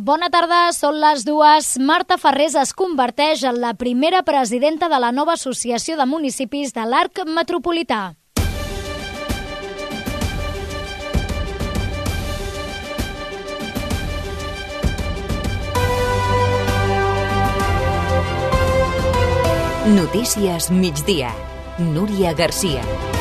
Bona tarda, són les 2. Marta Farrés es converteix en la primera presidenta de la nova Associació de Municipis de l'Arc Metropolità. Notícies migdia. Núria Garcia.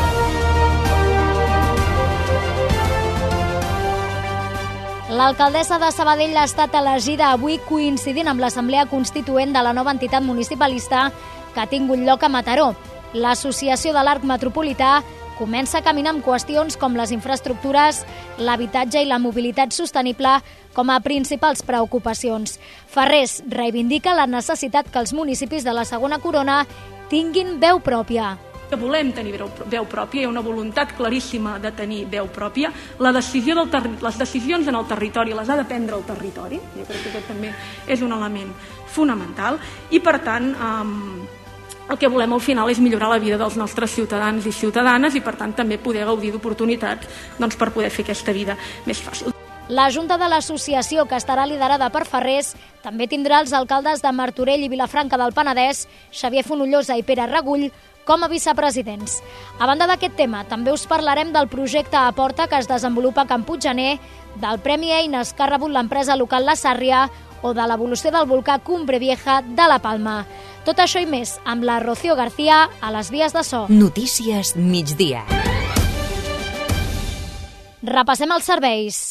L'alcaldessa de Sabadell ha estat elegida avui coincidint amb l'Assemblea Constituent de la nova entitat municipalista que ha tingut lloc a Mataró. L'Associació de l'Arc Metropolità comença a caminar amb qüestions com les infraestructures, l'habitatge i la mobilitat sostenible com a principals preocupacions. Farrés reivindica la necessitat que els municipis de la segona corona tinguin veu pròpia. Que volem tenir veu pròpia, hi ha una voluntat claríssima de tenir veu pròpia. Les decisions en el territori les ha de prendre el territori, jo crec que aquest també és un element fonamental, i per tant el que volem al final és millorar la vida dels nostres ciutadans i ciutadanes i per tant també poder gaudir d'oportunitats per poder fer aquesta vida més fàcil. La Junta de l'Associació, que estarà liderada per Farrés, també tindrà els alcaldes de Martorell i Vilafranca del Penedès, Xavier Fonollosa i Pere Regull, com a vicepresidents. A banda d'aquest tema, també us parlarem del projecte Aporta que es desenvolupa a Can Puiggener, del Premi Eines que ha rebut l'empresa local La Sàrria o de l'evolució del volcà Cumbre Vieja de la Palma. Tot això i més amb la Rocío García a les vies de so. Notícies migdia. Repassem els serveis.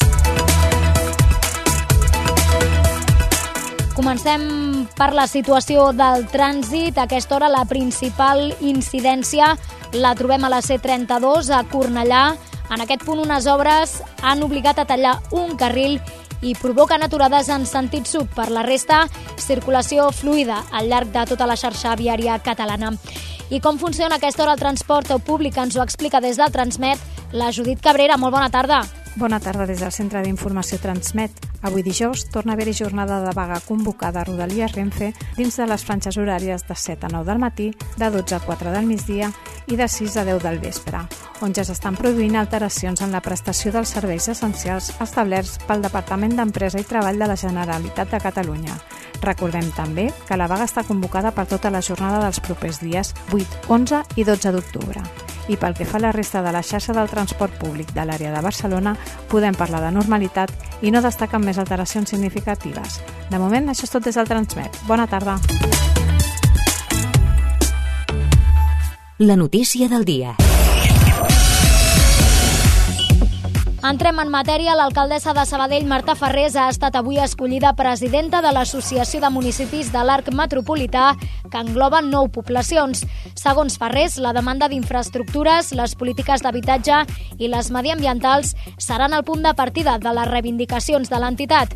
Comencem per la situació del trànsit. A aquesta hora la principal incidència la trobem a la C32 a Cornellà. En aquest punt unes obres han obligat a tallar un carril i provoquen aturades en sentit sud. Per la resta, circulació fluida al llarg de tota la xarxa viària catalana. I com funciona a aquesta hora el transport públic ens ho explica des del Transmet la Judit Cabrera. Molt bona tarda. Bona tarda des del Centre d'Informació Transmet. Avui dijous torna a haver-hi jornada de vaga convocada a Rodalies Renfe dins de les franges horàries de 7 a 9 del matí, de 12 a 4 del migdia i de 6 a 10 del vespre, on ja s'estan produint alteracions en la prestació dels serveis essencials establerts pel Departament d'Empresa i Treball de la Generalitat de Catalunya. Recordem també que la vaga està convocada per tota la jornada dels propers dies 8, 11 i 12 d'octubre. I pel que fa a la resta de la xarxa del transport públic de l'àrea de Barcelona, podem parlar de normalitat i no destaquen més alteracions significatives. De moment, això és tot des del Transmet. Bona tarda. La notícia del dia. Entrem en matèria. L'alcaldessa de Sabadell, Marta Farrés, ha estat avui escollida presidenta de l'Associació de Municipis de l'Arc Metropolità, que engloba 9 poblacions. Segons Farrés, la demanda d'infraestructures, les polítiques d'habitatge i les mediambientals seran el punt de partida de les reivindicacions de l'entitat.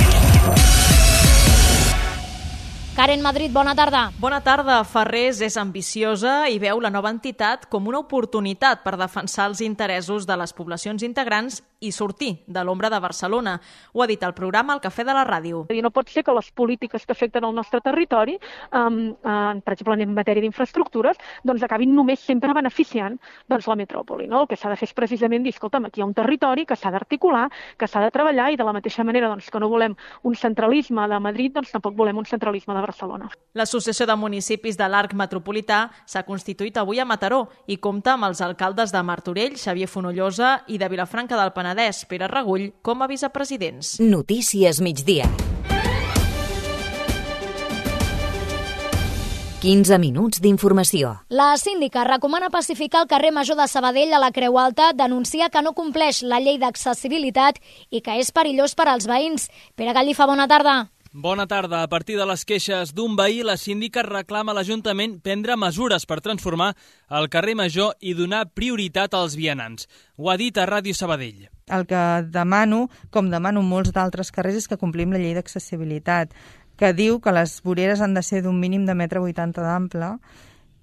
Karen Madrid, bona tarda. Bona tarda. Farrés és ambiciosa i veu la nova entitat com una oportunitat per defensar els interessos de les poblacions integrants i sortir de l'ombra de Barcelona. Ho ha dit al programa El Cafè de la Ràdio. No pot ser que les polítiques que afecten el nostre territori, per exemple en matèria d'infraestructures, acabin només sempre beneficiant la metròpoli. No? El que s'ha de fer és precisament dir, escolta'm, aquí hi ha un territori que s'ha d'articular, que s'ha de treballar i de la mateixa manera que no volem un centralisme de Madrid, tampoc volem un centralisme de Barcelona. L'Associació de Municipis de l'Arc Metropolità s'ha constituït avui a Mataró i compta amb els alcaldes de Martorell, Xavier Fonollosa, i de Vilafranca del Penedès, Pere Regull, com a vicepresidents. Notícies migdia. 15 minuts d'informació. La síndica recomana pacificar el carrer Major de Sabadell a la Creu Alta, denuncia que no compleix la llei d'accessibilitat i que és perillós per als veïns. Pere Gallifa, bona tarda. Bona tarda. A partir de les queixes d'un veí, la síndica reclama a l'Ajuntament prendre mesures per transformar el carrer Major i donar prioritat als vianants. Ho ha dit a Ràdio Sabadell. El que demano, com demano molts d'altres carrers, és que complim la llei d'accessibilitat, que diu que les voreres han de ser d'un mínim de 1,80 m d'ample,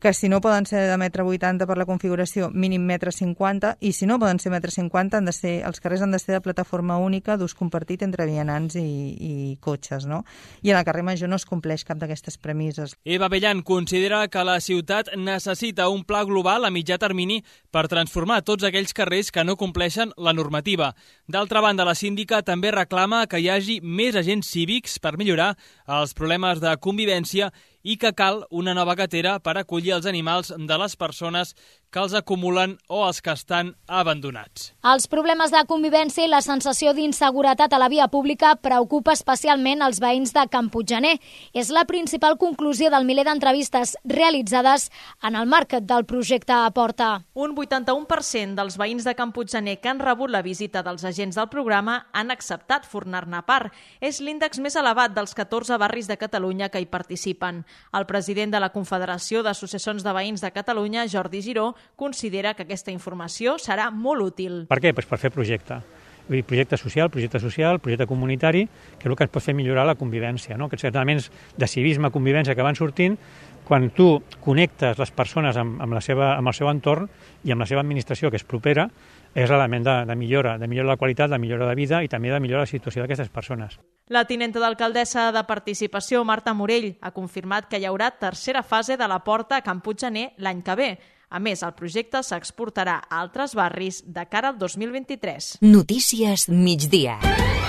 que si no poden ser de 1,80 m per la configuració, mínim 1,50 m, i si no poden ser 1,50 m, els carrers han de ser de plataforma única d'ús compartit entre vianants i cotxes, no? I en el carrer Major no es compleix cap d'aquestes premisses. Eva Bellan considera que la ciutat necessita un pla global a mitjà termini per transformar tots aquells carrers que no compleixen la normativa. D'altra banda, la síndica també reclama que hi hagi més agents cívics per millorar els problemes de convivència i que cal una nova gatera per acollir els animals de les persones que els acumulen o els que estan abandonats. Els problemes de convivència i la sensació d'inseguretat a la via pública preocupa especialment els veïns de Can Puiggener. És la principal conclusió del miler d'entrevistes realitzades en el marc del projecte Aporta. Un 81% dels veïns de Can Puiggener que han rebut la visita dels agents del programa han acceptat formar-ne part. És l'índex més elevat dels 14 barris de Catalunya que hi participen. El president de la Confederació d'Associacions de Veïns de Catalunya, Jordi Giró, considera que aquesta informació serà molt útil. Per què? Per fer projecte. Projecte social, projecte comunitari, que és el que ens pot fer millorar la convivència, no? Aquests elements de civisme, convivència que van sortint, quan tu connectes les persones amb el seu entorn i amb la seva administració, que és propera, és l'element de millora de la qualitat, de millora de vida i també de millora de la situació d'aquestes persones. La tinenta d'alcaldessa de Participació, Marta Morell, ha confirmat que hi haurà tercera fase de la Porta a Can Puiggener l'any que ve. A més, el projecte s'exportarà a altres barris de cara al 2023. Notícies migdia.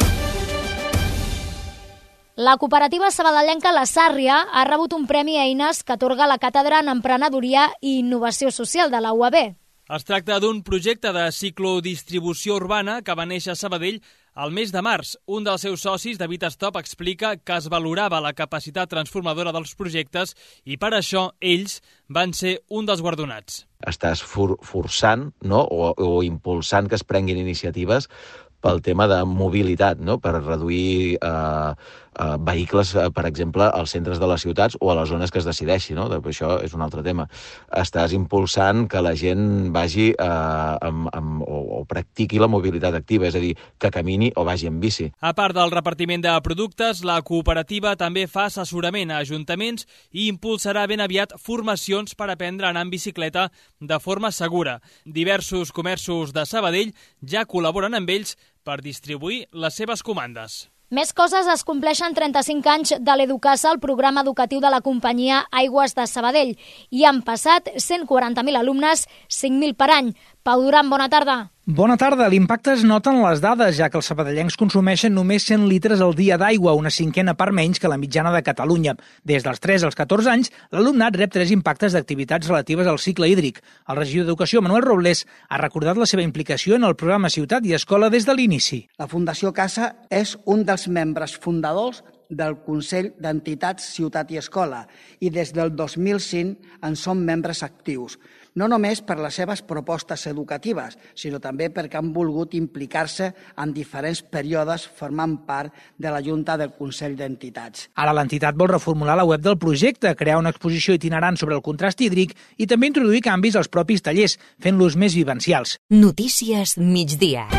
La cooperativa sabadellenca La Sàrria ha rebut un premi Eines que atorga la Càtedra en Emprenedoria i Innovació Social de la UAB. Es tracta d'un projecte de ciclodistribució urbana que va néixer a Sabadell al mes de març. Un dels seus socis, David Estop, explica que es valorava la capacitat transformadora dels projectes i per això ells van ser un dels guardonats. Estàs forçant, no? o impulsant que es prenguin iniciatives pel tema de mobilitat, no? Per reduir vehicles, per exemple, als centres de les ciutats o a les zones que es decideixi, no? Això és un altre tema. Estàs impulsant que la gent vagi o practiqui la mobilitat activa, és a dir, que camini o vagi en bici. A part del repartiment de productes, la cooperativa també fa assessorament a ajuntaments i impulsarà ben aviat formacions per aprendre a anar en bicicleta de forma segura. Diversos comerços de Sabadell ja col·laboren amb ells per distribuir les seves comandes. Més coses, es compleixen 35 anys de l'Educasa, el programa educatiu de la companyia Aigües de Sabadell, i han passat 140.000 alumnes, 5.000 per any. Pau Duran, bona tarda. Bona tarda. L'impacte es nota en les dades, ja que els sabadellencs consumeixen només 100 litres al dia d'aigua, una cinquena part menys que la mitjana de Catalunya. Des dels 3 als 14 anys, l'alumnat rep 3 impactes d'activitats relatives al cicle hídric. El regidor d'Educació, Manuel Robles, ha recordat la seva implicació en el programa Ciutat i Escola des de l'inici. La Fundació Casa és un dels membres fundadors del Consell d'Entitats Ciutat i Escola i des del 2005 en som membres actius, no només per les seves propostes educatives, sinó també perquè han volgut implicar-se en diferents períodes formant part de la Junta del Consell d'Entitats. Ara l'entitat vol reformular la web del projecte, crear una exposició itinerant sobre el contrast hídric i també introduir canvis als propis tallers, fent-los més vivencials. Notícies migdia.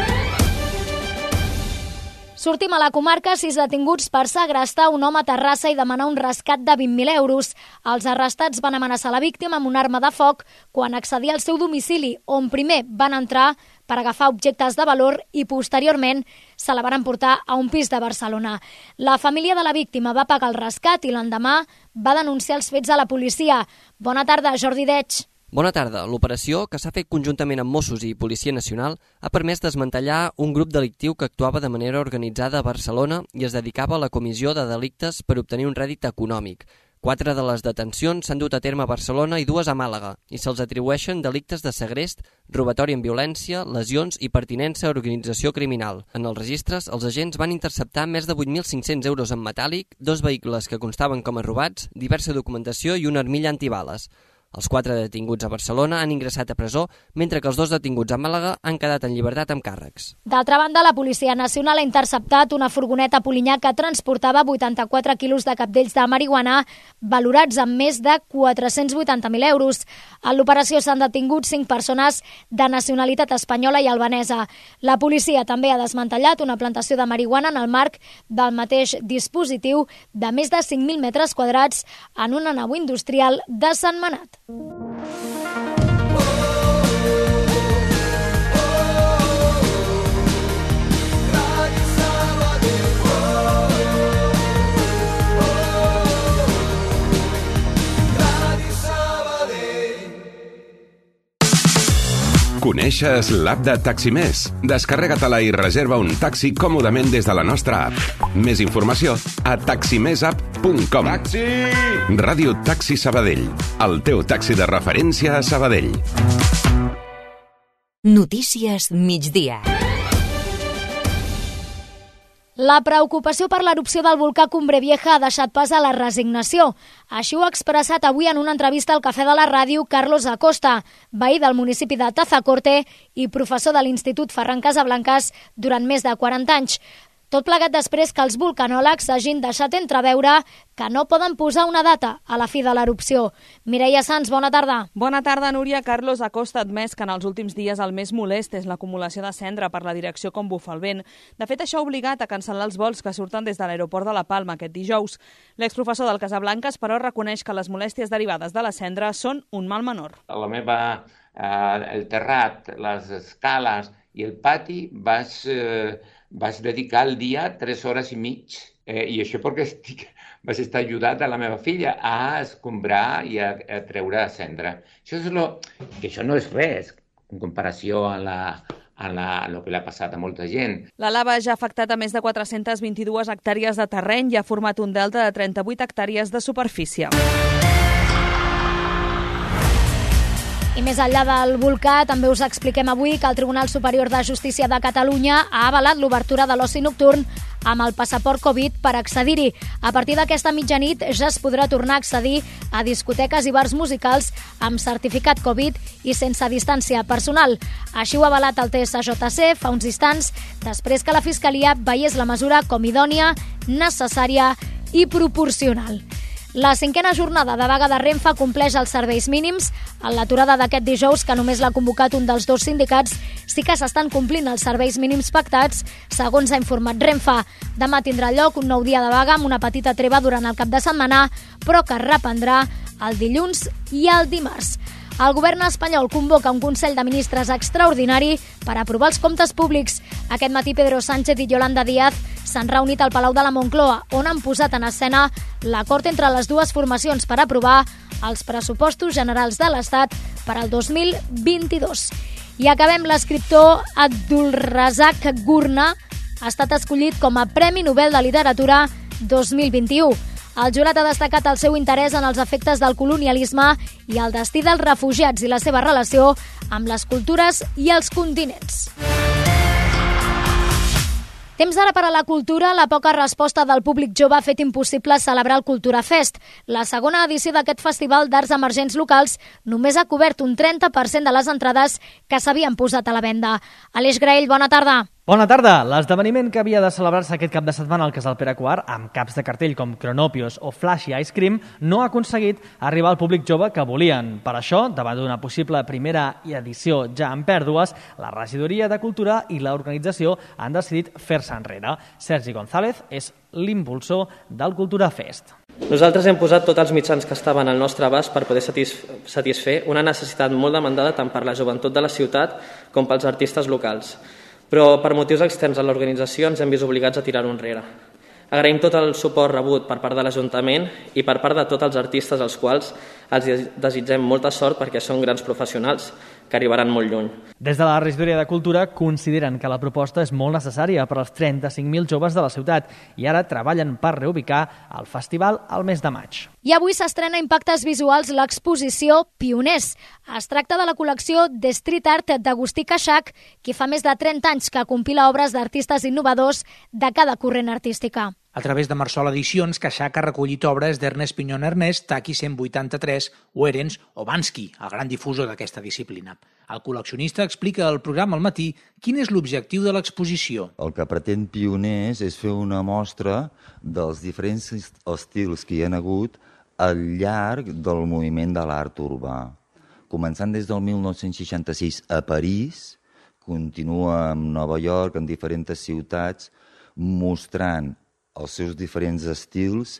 Sortim a la comarca, 6 detinguts per segrestar un home a Terrassa i demanar un rescat de 20.000 euros. Els arrestats van amenaçar la víctima amb una arma de foc quan accedia al seu domicili, on primer van entrar per agafar objectes de valor i posteriorment se la van emportar a un pis de Barcelona. La família de la víctima va pagar el rescat i l'endemà va denunciar els fets a la policia. Bona tarda, Jordi Deig. Bona tarda. L'operació, que s'ha fet conjuntament amb Mossos i Policia Nacional, ha permès desmantellar un grup delictiu que actuava de manera organitzada a Barcelona i es dedicava a la comissió de delictes per obtenir un rèdit econòmic. 4 de les detencions s'han dut a terme a Barcelona i 2 a Màlaga, i se'ls atribueixen delictes de segrest, robatori amb violència, lesions i pertinença a organització criminal. En els registres, els agents van interceptar més de 8.500 euros en metàl·lic, 2 vehicles que constaven com a robats, diversa documentació i una armilla antibales. Els 4 detinguts a Barcelona han ingressat a presó, mentre que els 2 detinguts a Màlaga han quedat en llibertat amb càrrecs. D'altra banda, la Policia Nacional ha interceptat una furgoneta Polinyà que transportava 84 quilos de capdells de marihuana valorats amb més de 480.000 euros. En l'operació s'han detingut 5 persones de nacionalitat espanyola i albanesa. La policia també ha desmantellat una plantació de marihuana en el marc del mateix dispositiu de més de 5.000 metres quadrats en una nau industrial de Sentmenat. Coneixes l'app de Taximés? Descarrega-te-la i reserva un taxi còmodament des de la nostra app. Més informació a taximesapp.com. Taxi! Ràdio Taxi Sabadell, el teu taxi de referència a Sabadell. Notícies migdia. La preocupació per l'erupció del volcà Cumbre Vieja ha deixat pas a la resignació. Així ho ha expressat avui en una entrevista al Cafè de la Ràdio Carlos Acosta, veí del municipi de Tazacorte i professor de l'Institut Ferran Casablancas durant més de 40 anys. Tot plegat després que els vulcanòlegs hagin deixat entreveure que no poden posar una data a la fi de l'erupció. Mireia Sans, bona tarda. Bona tarda, Núria. Carlos Acosta ha admès que en els últims dies el més molest és l'acumulació de cendra per la direcció com bufa el vent. De fet, això ha obligat a cancel·lar els vols que surten des de l'aeroport de La Palma aquest dijous. L'exprofessor del Casablancas, però, reconeix que les molèsties derivades de la cendra són un mal menor. El terrat, les escales i el pati vaig dedicar el dia 3 hores i mig. I això perquè vaig estar ajudat a la meva filla a escombrar i a treure cendra. Això no és res en comparació a el que l'ha passat a molta gent. La lava ja ha afectat a més de 422 hectàrees de terreny i ha format un delta de 38 hectàrees de superfície. I més enllà del volcà, també us expliquem avui que el Tribunal Superior de Justícia de Catalunya ha avalat l'obertura de l'oci nocturn amb el passaport Covid per accedir-hi. A partir d'aquesta mitjanit ja es podrà tornar a accedir a discoteques i bars musicals amb certificat Covid i sense distància personal. Així ho ha avalat el TSJC fa uns instants, després que la Fiscalia veiés la mesura com idònia, necessària i proporcional. La 5a jornada de vaga de Renfe compleix els serveis mínims. En l'aturada d'aquest dijous, que només l'ha convocat un dels dos sindicats, sí que s'estan complint els serveis mínims pactats, segons ha informat Renfe. Demà tindrà lloc un nou dia de vaga amb una petita treva durant el cap de setmana, però que reprendrà el dilluns i el dimarts. El govern espanyol convoca un Consell de Ministres extraordinari per aprovar els comptes públics. Aquest matí Pedro Sánchez i Yolanda Díaz s'han reunit al Palau de la Moncloa, on han posat en escena l'acord entre les dues formacions per aprovar els pressupostos generals de l'Estat per al 2022. I acabem, l'escriptor Abdulrazak Gurnah ha estat escollit com a Premi Nobel de Literatura 2021. El jurat ha destacat el seu interès en els efectes del colonialisme i el destí dels refugiats i la seva relació amb les cultures i els continents. Temps ara per a la cultura. La poca resposta del públic jove ha fet impossible celebrar el Cultura Fest. La segona edició d'aquest festival d'arts emergents locals només ha cobert un 30% de les entrades que s'havien posat a la venda. Aleix Graell, bona tarda. Bona tarda! L'esdeveniment que havia de celebrar-se aquest cap de setmana al Casal Pere IV, amb caps de cartell com Cronopios o Flashy Ice Cream, no ha aconseguit arribar al públic jove que volien. Per això, davant d'una possible primera edició ja en pèrdues, la Regidoria de Cultura i l'organització han decidit fer-se enrere. Sergi González és l'impulsor del Cultura Fest. Nosaltres hem posat tots els mitjans que estaven al nostre abast per poder satisfer una necessitat molt demandada tant per la joventut de la ciutat com pels artistes locals. Però per motius externs a l'organització ens hem vist obligats a tirar-ho enrere. Agraïm tot el suport rebut per part de l'Ajuntament i per part de tots els artistes als quals els desitgem molta sort perquè són grans professionals que arribaran molt lluny. Des de la Regidoria de Cultura consideren que la proposta és molt necessària per als 35.000 joves de la ciutat i ara treballen per reubicar el festival al mes de maig. I avui s'estrena a Impactes Visuals l'exposició Pioners. Es tracta de la col·lecció de Street Art d'Agustí Caixac, qui fa més de 30 anys que compila obres d'artistes innovadors de cada corrent artística. A través de Marsol Edicions, Caixac ha recollit obres d'Ernest Piñón Ernest, Taki 183 o Erens o Bansky, el gran difusor d'aquesta disciplina. El col·leccionista explica al programa al matí quin és l'objectiu de l'exposició. El que pretén Pioners és fer una mostra dels diferents estils que hi ha hagut al llarg del moviment de l'art urbà. Començant des del 1966 a París, continua a Nova York, en diferents ciutats, mostrant els seus diferents estils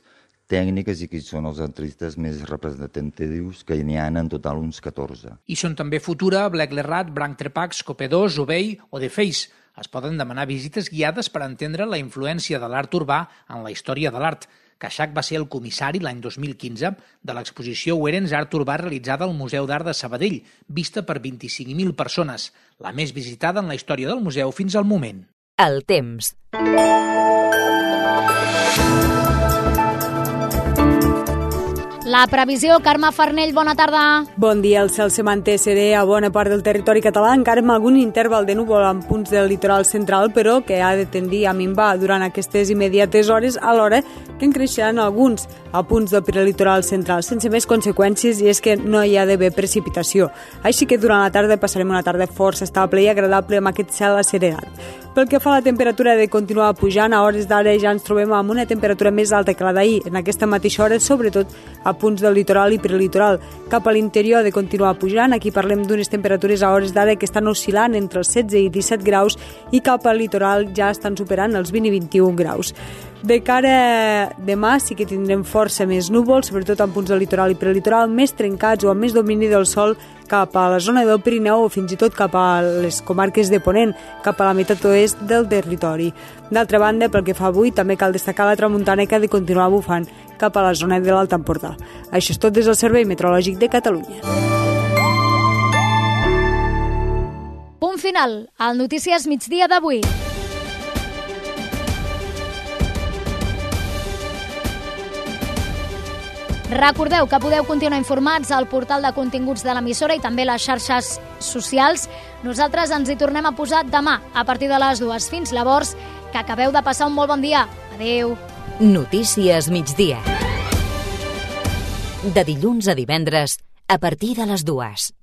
tècniques i que són els artistes més representatius, que n'hi ha en total uns 14. I són també Futura, Black Lerrat, Branc Trepacs, Copedós, Obey o The Face. Es poden demanar visites guiades per entendre la influència de l'art urbà en la història de l'art. Caixac va ser el comissari l'any 2015 de l'exposició Oerens Art Urbà realitzada al Museu d'Art de Sabadell, vista per 25.000 persones, la més visitada en la història del museu fins al moment. El temps. La previsió, Carme Farnell, bona tarda. Bon dia, el cel se manté serè a bona part del territori català, encara amb algun interval de núvol en punts del litoral central, però que ha de tendir a minvar durant aquestes immediates hores, alhora que en creixeran alguns a punts del prelitoral central, sense més conseqüències, i és que no hi ha d'haver precipitació. Així que durant la tarda passarem una tarda força estable i agradable amb aquest cel asserenat. Pel que fa a la temperatura de continuar pujant, a hores d'ara ja ens trobem amb una temperatura més alta que la d'ahir, en aquesta mateixa hora, sobretot a punts del litoral i prelitoral. Cap a l'interior de continuar pujant, aquí parlem d'unes temperatures a hores d'ara que estan oscil·lant entre els 16 i 17 graus i cap al litoral ja estan superant els 20 i 21 graus. De cara a demà sí que tindrem força més núvols, sobretot en punts del litoral i prelitoral, més trencats o amb més domini del sol cap a la zona del Pirineu o fins i tot cap a les comarques de Ponent, cap a la meitat oest del territori. D'altra banda, pel que fa avui, també cal destacar la tramuntana que ha de continuar bufant cap a la zona de l'Alt Empordà. Això és tot des del Servei Meteorològic de Catalunya. Punt final al Notícies Migdia d'avui. Recordeu que podeu continuar informats al portal de continguts de l'emissora i també les xarxes socials. Nosaltres ens hi tornem a posar demà a partir de les 2. Fins llavors, que acabeu de passar un molt bon dia. Adéu. Notícies Migdia. De dilluns a divendres, a partir de les 2.